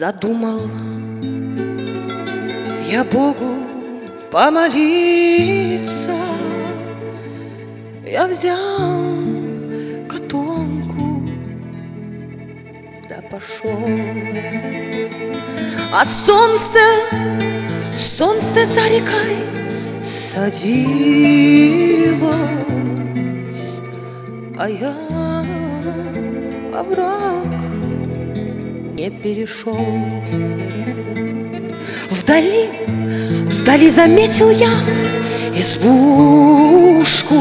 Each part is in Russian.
Задумал я Богу помолиться. Я взял котомку, да пошел. А солнце за рекой садилось, а я овраг не перешел. Вдали заметил я избушку,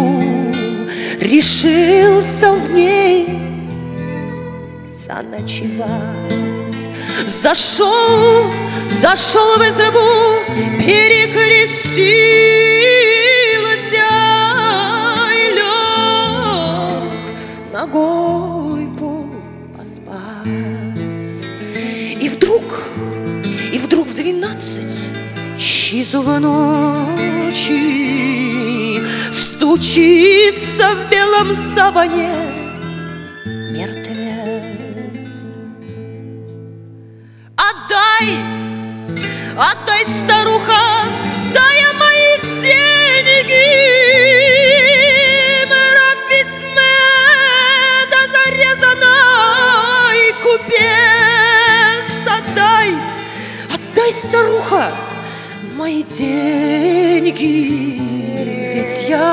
решился в ней заночевать. Зашел в избу, перекрестилась и лег на голый пол поспать. И вдруг в 12 часов ночи стучится в белом саване мертвец. Отдай, старуха, дай мои деньги, Рафицмеда зарезанный купец. Отдай, старуха, мои деньги, ведь я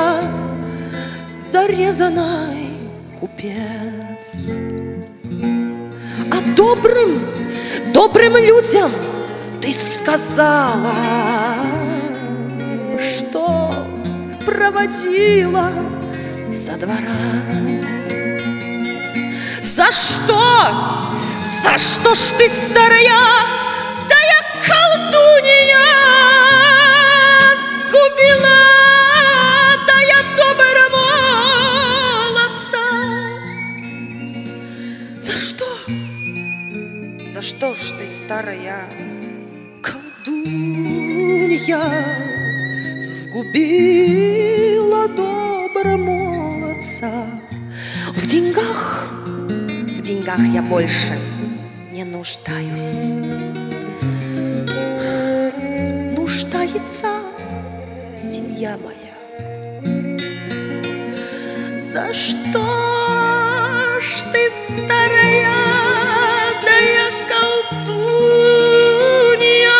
зарезанный купец. А добрым людям ты сказала, что проводила со двора. За что ж ты, старая, да я колдунья, сгубила, да я доброго молодца? За что ж ты, старая колдунья, сгубила доброго молодца? В деньгах я больше не нуждаюсь. Нуждается семья моя. За что ж ты, старая, да я колдунья,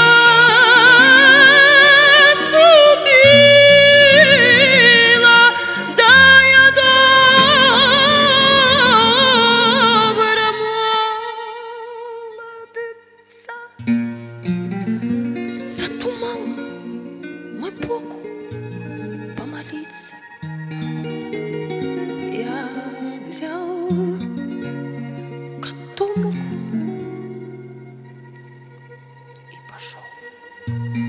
сгубила, да я доброго молодца? Задумал мы Богу помолиться. Я взял котомку и пошел.